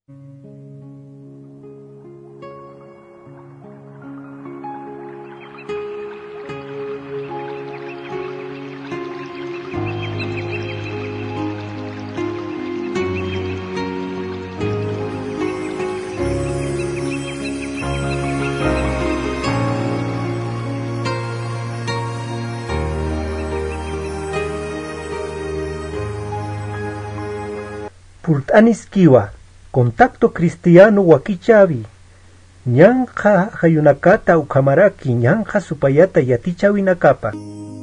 Purtanis kiwa, contacto cristiano wakichavi, ñanja hayunakata ukamaraki ñanja supayata yatichawinakapa.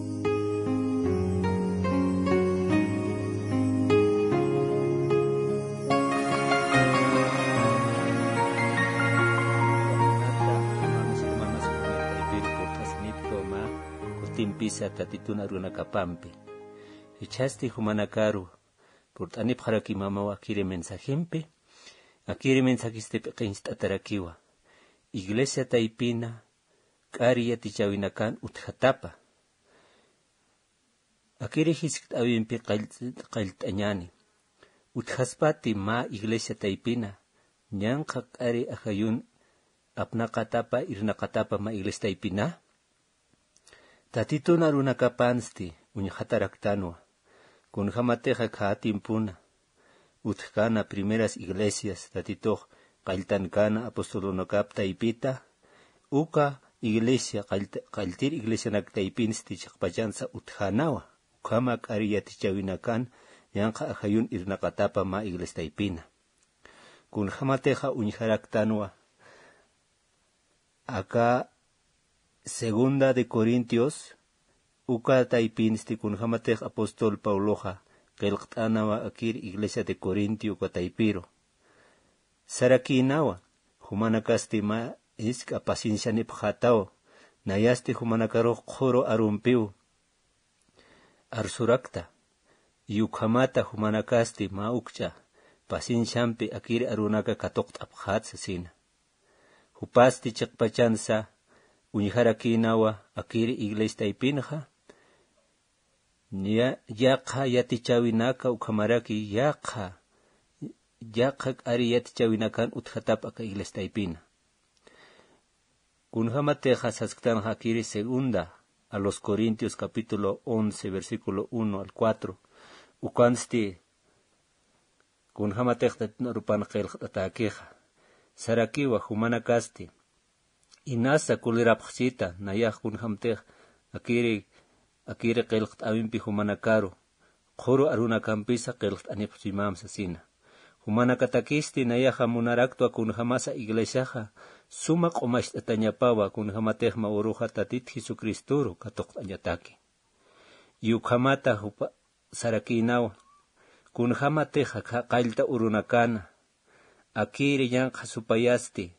Timpisa tatituna runakapampi. Ichasti humanakaru. Purtani paraki mama akire mensajempe, akire mensajiste pequeñista atarakiwa. Iglesia taipina, karia tichawinakan utjatapa. Akire hiskit awimpe qailtañani. Utjaspati ma iglesia taipina, ñanqa kari ajayun apnaqatapa irnaqatapa ma iglesia taipina. Tatituna runakapansti uñjataraktanwa. Kun jamateja katimpuna, utkana primeras iglesias, tatitoh qailtankana apostolonokap taipita, uka iglesia qailtir iglesia nak taipinsti chaqpachansa utkanawa, ukama kariyatichawinakan, yanqa ajayun irnaqatapa ma iglesia taipina. Kun jamateja uñjaraktanwa, acá segunda de Corintios, uka taipinsti kun jamatej apostol Pauloja qelqt'anawa akir iglesia de Corintio ka taipiro. Sarakinawa humanakasti ma iska paciencia nipjatao nayasti humanakaro qhoro arumpiu arsurakta yukhamata humanakasti ma ukcha pacienciampi akir arunaka katoqt'apjatsa sina. Hupasti chiqpachansa uñjarakinawa akir iglesia taipinja yaqa yatichawinaka ukhamaraki yaqa ari yatichawinakan utjatapa ka iglesia taipina. Kunjamateja sasktanja kiri segunda a los Corintios capítulo 11 versículo 1 al 4 ukansti kunjamateja rupan qelqatakeja sarakiwa humanakasti inasa kulirapjchita nayaj kunjamtej akire qelqt awimpi humanakaru qhuru arunakampisa qelqt anipchimamsa sina humanakatakisti nayaja munaraktua kunjamasa iglesiaja suma q'umasht'atañapawa kunjamatejma uruja tatit Jesucristuru katoqt'añataki yukhamata hupa sarakinawa kunjamateja qaylta urunakana akire yanqa supayasti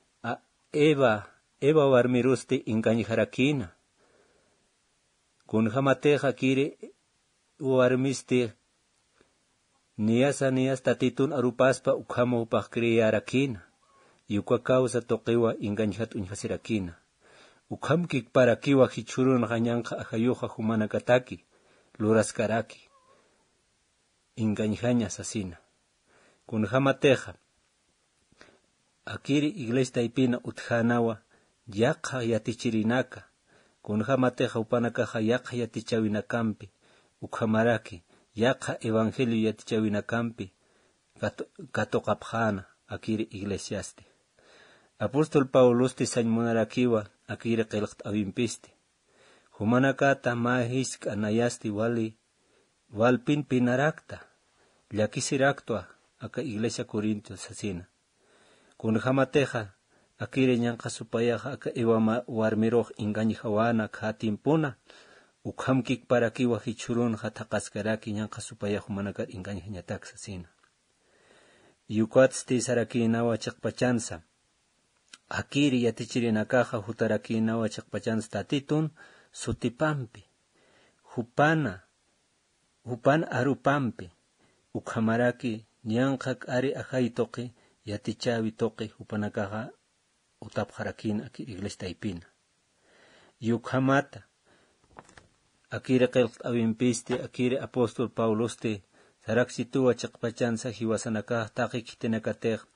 Eva warmirusti ingañjarakina kunjamateja kire warmisti niyas tatitun arupaspa ukhamu pakriyarakina yuka causa toqiwa ingañjat uñjasirakina ukhamkik parakiwa hichurun qañanqa ajayuja humanakataki luraskaraki ingañjaña sasina kunjamateja akiri iglesia taipina utjanawa yaqa yatichirinaka kunjamateja upanakaja yaqa yatichawinakampi ukhamaraki yaqa evangelio yatichawinakampi katoqapjana akiri iglesiasti apóstol Paulosti sañmunarakiwa akiri qelqt awimpisti humanakata mahiska nayasti walpin pinarakta llakisiraktua aka iglesia Corintios sasina kunjamateja akire ñanqa supayaja aka iwa warmiroj ingañjawana khatimpuna ukhamkik parakiwa hichurunja thaqaskaraki ñanqa supayaj humanakar ingañjañatak sasina yukwatsti sarakinawa chiqpachansa akiri yatichirinakaja hutarakinawa chiqpachansa tatitun sutipampi hupan arupampi ukhamaraki ñanqa k'ari ajay toqi yatichawi toqi hupanakaja utapjarakina akiri iglesia taipina yukhamata akiri qelqt awimpisti akiri apóstol Paulosti saraksituwa chiqpachansa hiwasanakaja taqi kitinakatej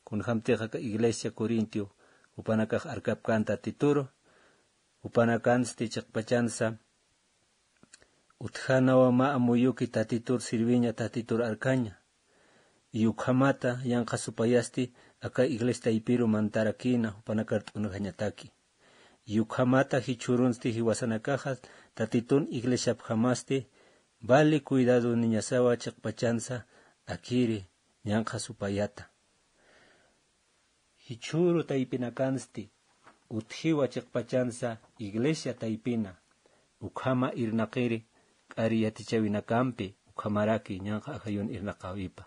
kunhamteja ka iglesia Corintio upanakaj arkapkan tatituro upanakansti chakpachansa utjanawa ma amuyuki tatitur sirviña tatitur arcaña y ukhamata yanqa supayasti aka iglesia ipiru mantarakina upanakart-unujañataki y ukhamata hichurunsti hiwasanakajas tatitun iglesia phamasti vale cuidado niñasawa chakpachansa akiri ñanja supayata hichuru taipinakansti uthiwa chakpachansa iglesia taipina ukhama irnaqiri k'ari yatichawinakampi ukhamaraki ñanja ajayun irnaqawipa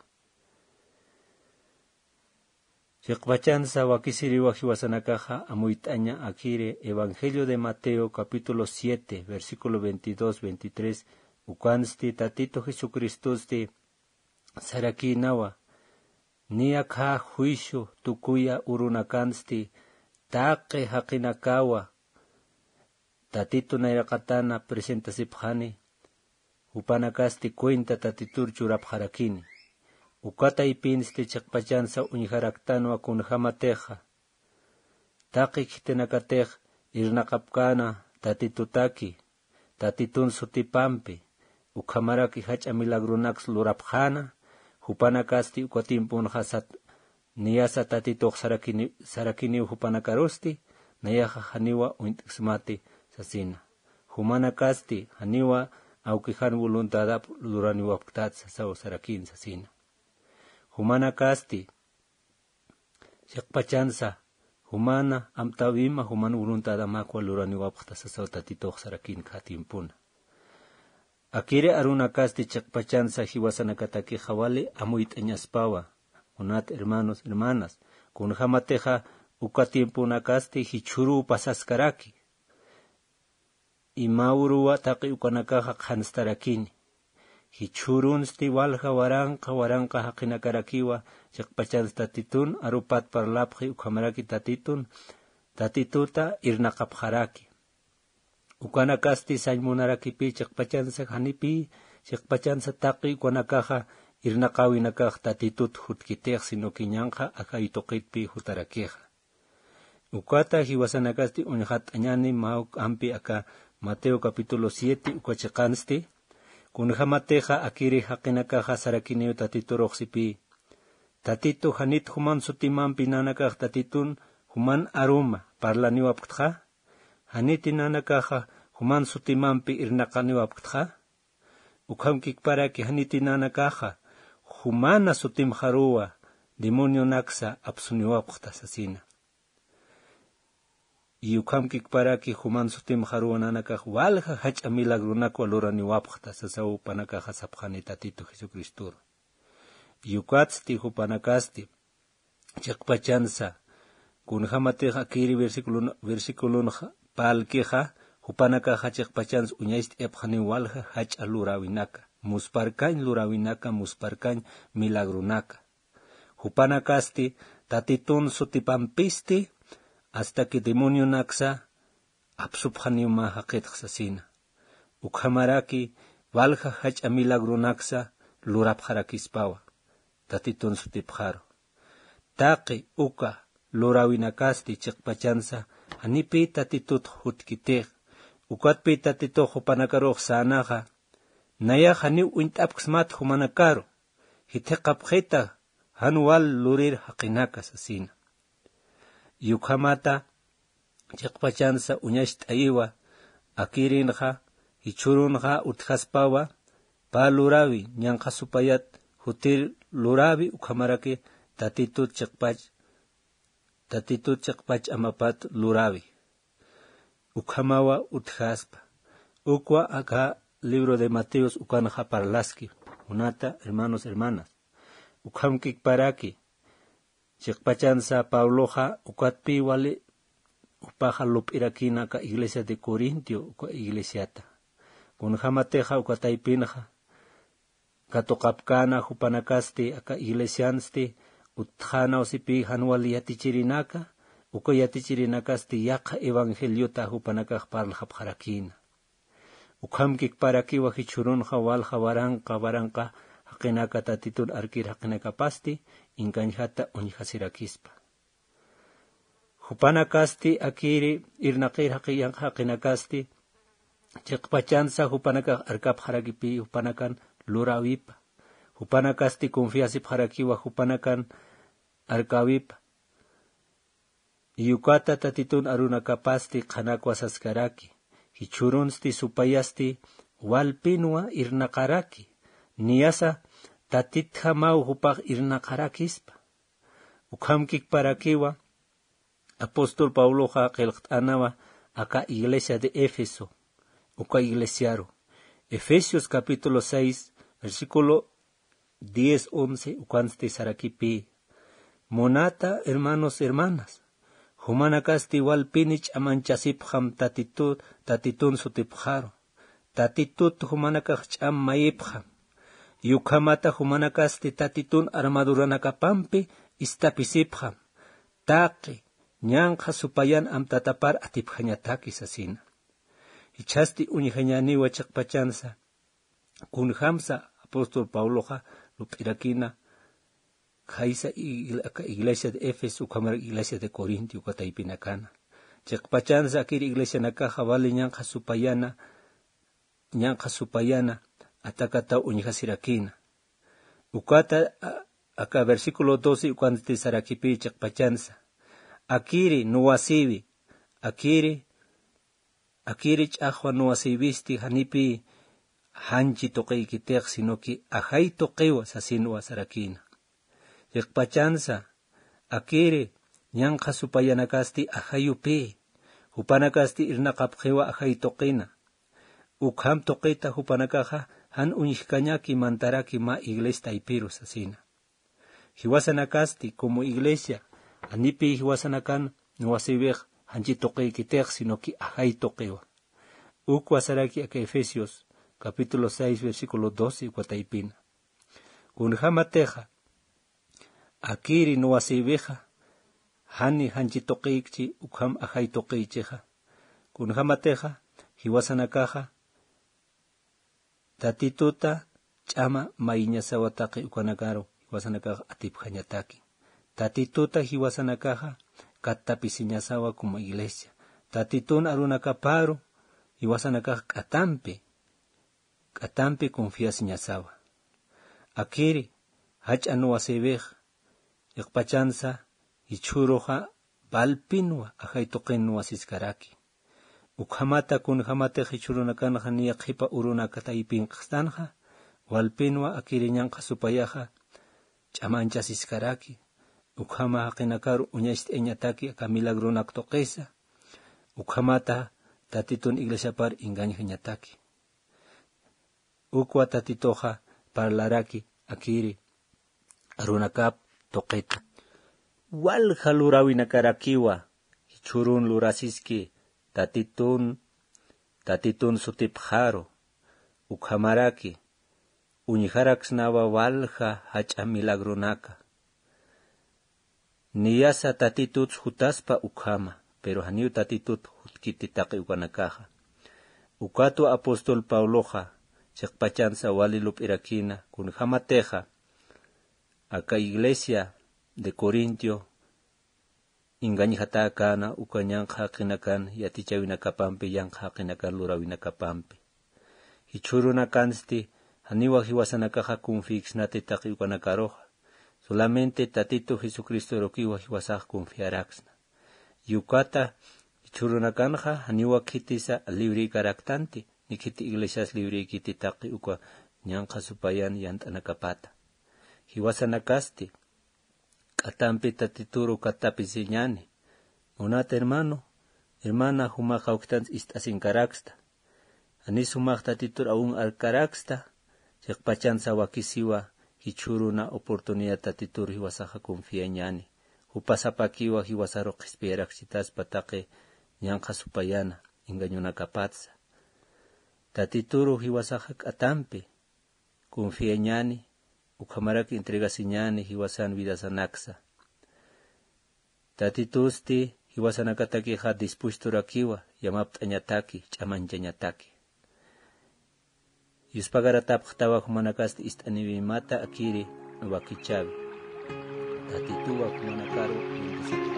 chakpachansa wakisiriwa hiwasanakaja amuyt'aña akiri Evangelio de Mateo capítulo 7 versículo 22-23 ukansti tatito Jesucristosti sarakinawa niakha juicio tukuya urunakansti taqe haqinakawa tatito nayraqatana presentasipjani upanakasti cuenta tatitur churapjarakini ukata ipinsti chakpachansa uñijaraktanu akunjamateja taqi kitenakatej irnaqapkana tatitutaki tatitun sutipampi ukhamaraki hacha milagrunax lurapjana hupanakasti ukatimpunja niyasa tatitoq sarakini hupanakarusti nayaja haniwa uintiksmati sasina humanakasti haniwa aukijan voluntad luraniwaptat sasao sarakin sasina humanakasti chakpachansa humana amtawima human voluntad amakwa luraniwapta sasao tatitoq sarakin katimpuna akire arunakasti chakpachansa hiwasanakataki jawali amuyt'añaspawa unat hermanos hermanas kunjamateja ukatimpunakasti hichuru pasaskaraki imauruwa taqi ukanakaja qhanstarakini hichurunsti walja waranqa haqinakarakiwa chakpachans tatitun arupat parlapji ukhamaraki tatituta irnaqapjaraki ukanakasti sañmunarakipi chakpachansa hanipi chakpachansa taqi ukanakaja irnaqawinakaj tatitut hutkitej sino kiñanja akaytoqitpi hutarakeja ukata hiwasanakasti uñjat'añani mauk ampi aka Mateo capítulo 7 ukachiqansti kunjamateja akiri haqinakaja sarakiniyo tatituroqsipi tatito hanit human sutimampi nanakaj tatitun human aruma parlaniwapqtja haniti nanakaja human sutimampi irnaqaniwapqtja ukhamkikparaki haniti nanakaja humana sutimjaruwa demonio naksa apsuniwapqta sasina y ukhamkikparaki human sutimjaruwa nanakaj walja hacha milagrunakwa luraniwapqta sasau panakaja sapjani tatito Jesucristo yukatsti hupanakasti chakpachansa kunjamateja kiri versículo palkeja hupanakaja chakpachans uñayst epjani walja hacha lurawinaka musparkañ milagrunaka hupanakasti tatitun sutipampisti hasta que demonio naksa apsupjaniuma haqetq sasina ukhamaraki walja hacha milagrunaksa lurapjarakispawa tatitun sutipjaro taqi uka lurawinakasti chikpachansa hanipi tatitut hutkitej ukatpi tatituj hupanakaruq sanaja naya hani uintapksmat humanakaro hiteqapjeta hanual lurir haqinaka sasina yukhamata chikpachansa uñasht'ayiwa akirinja hichurunja utjaspawa pa lurawi ñanqa supayat hutir lurawi ukhamaraki tatitut chikpach amapat lurawi ukhamawa utjaspa ukwa acá libro de Mateos ukanja parlaski unata hermanos hermanas ukhamkik paraki chikpachansa Pabloja ukatpi wali upaja lupirakina ka iglesia de Corintio uka iglesiata kunjamateja ukataipinja katoqapkana hupanakasti aka iglesiansti utjana osipi hanwali yatichirinaka uka yatichirinakasti yaqa evangeliota hupanakaj parlajapjarakina ukhamkik parakiwa hichurunja walja waranqa hakinaka tatitun arkir hakinaka pasti inkanjata uñihasirakispa. Hupanakasti akiri irnaqir hakinakasti chiqpachansa hupanaka arkap harakipi hupanakan lurawipa. Hupanakasti confiasip harakiwa hupanakan arkawipa. Yukata tatitun arunakapasti qhanakwa saskaraki. Hichurunsti supayasti walpinwa irnaqaraki. Niyasa tatitha mau hupaq irnaqarakispa. Ukhamkik parakiwa Apóstol Pauloja qilqt'anawa aka iglesia de Éfeso. Uka iglesiaro. Efesios capítulo 6 versículo 10-11 ukanste sarakipi. Monata, hermanos, hermanas. Humanakasti walpinich amanchasipjam tatitun sutipjaro. Tatitut humanakaj ch'am mayipjam. Yukhamata humanakasti tatitun armaduranakapampi istapisipjam. Taqi, ñanja supayan amtatapar atipjañataki sasina. Ichasti uñijañaniwa chaqpachansa. Kunhamsa apóstol Pauloja lupirakina. Jaisa iglesia de Éfeso, kamar iglesia de Corintio, kataipinakana. Chaqpachansa akiri iglesia nakaja vale ñanja supayana, atakata uñijasirakina. Ukata aka versículo 12 ukante sarakipi chaqpachansa. Akiri nuwasibi, akiri ch'aqwa nuwasibisti hanipi hanchi toqeykiteq sinoki ajay toqewa sasinwa sarakina. Chaqpachansa akiri ñanja supayanakasti ajayupi, hupanakasti irnaqapqiwa ajay toqina. Ukham toqita hupanakaja han uñijkañaki mantaraki ma iglesia taypiru sasina. Hiwasanakasti como iglesia anipi hiwasanakan nuwasibej hanchi toqeykiteq sinoki ajay toqewa. Ukwasaraki aka Efesios capítulo 6 versículo 12 kwataipina. Kunjamateja akiri nuwasibeja hani hanchi toqeykchi ukham ajay toqeycheja. Kunjamateja hiwasanakaja tatituta ch'ama mayñasawataqi ukanakaro hiwasanakaja atipjañataki. Tatituta hiwasanakaja katapisiñasawa como iglesia. Tatitun arunakaparo hiwasanakaja katampe confiasiñasawa. Akiri hach'a nuwasibej iqpachansa ichuroja balpinwa ajay toqin nuwasiskaraki. Ukhamata kunhamata hichurunakanja niya qipa urunakataypinqastanja walpinwa akiri ñanqa supayaja ch'amanchasiskaraki. Ukhama haqinakaru uñashti eñataki aka milagrunak toqesa. Ukhamata tatitun iglesia par engañañataki. Ukwa tatitoja parlaraki akiri arunakap toqeta. Walja lurawinakarakiwa hichurun lurasiski tatitun sutipjaro. Ukhamaraki uñijaraksnawa walja hach'a milagrunaka. Niyasa tatitut hutaspa ukhama, pero haniu tatitut hutkititaqi ukanakaja. Ukatu apóstol Pauloja chaqpachansa wali lupirakina kunjamateja aka iglesia de Corintio ingañijatakana ukañanja qinakan yatichawinakapampi yanja qinakan lurawinakapampi. Hichurunakansti haniwa hiwasanakaja kunfixnatitaqi ukanakaroja. Solamente tatito Jesucristo rokiwa hiwasaj confiaraksna. Yukata churunakanja haniwa kitisa libre karaktanti. Nikiti iglesias libre kititaki ukwa ñanqa supayan yantanakapata. Hiwasanakasti. Katampi tatituro katapisiñani. Monata hermana humaja uktans istasin karaksta. Anis humaj tatitur aún al karaksta. Chekpachansa wakisiwa. Hichuruna oportunidad tatitur hiwasaja confía ñani. Hupasapakiwa hiwasaro qispiraksitas pataqe ñanqa supayana ingañunakapatsa. Tatituru hiwasaja k'atampi confía ñani ukhamaraki entregasi ñani hiwasan vidasanaksa. Tatitusti Yuspagaratapqtawa humanakasti ist'aniwi mata akiri wakichabi. Tatituwa humanakaru